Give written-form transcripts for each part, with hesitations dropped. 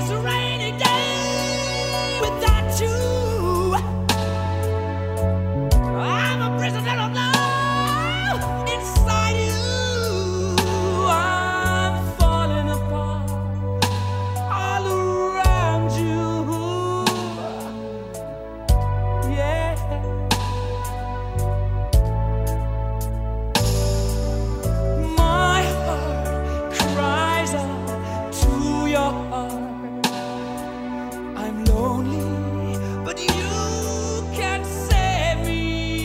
a rainy day without you. I'm a prisoner of love inside you. I'm falling apart all around you. Yeah. My heart cries out to your heart. I'm lonely, but you can't save me.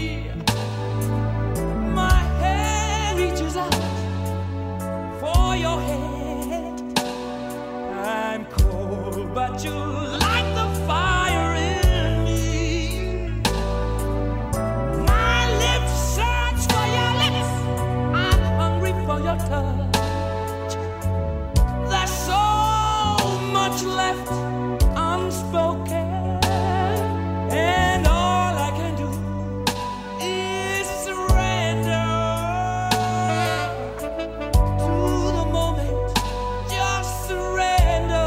My hand reaches out for your hand. I'm cold, but you light the fire in me. My lips search for your lips. I'm hungry for your touch. There's so much left unspoken, and all I can do is surrender to the moment. Just surrender.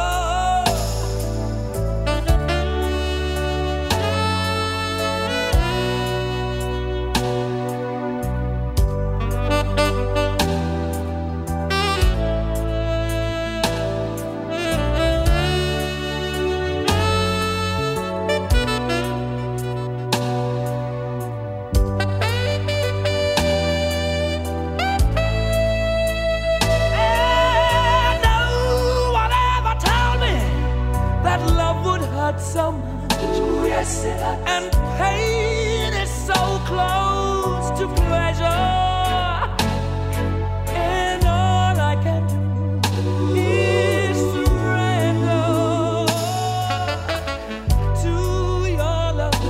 And no one ever told me that love would hurt so much. Yes, it hurts. And pain is so close to pleasure. And all I can do is surrender to your love.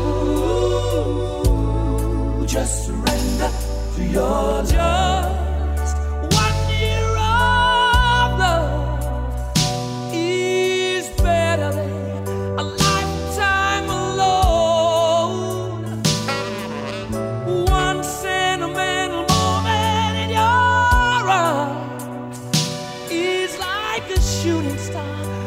Just surrender to your love. Just 1 year of love is better than a lifetime alone. One sentimental moment in your arms is like a shooting star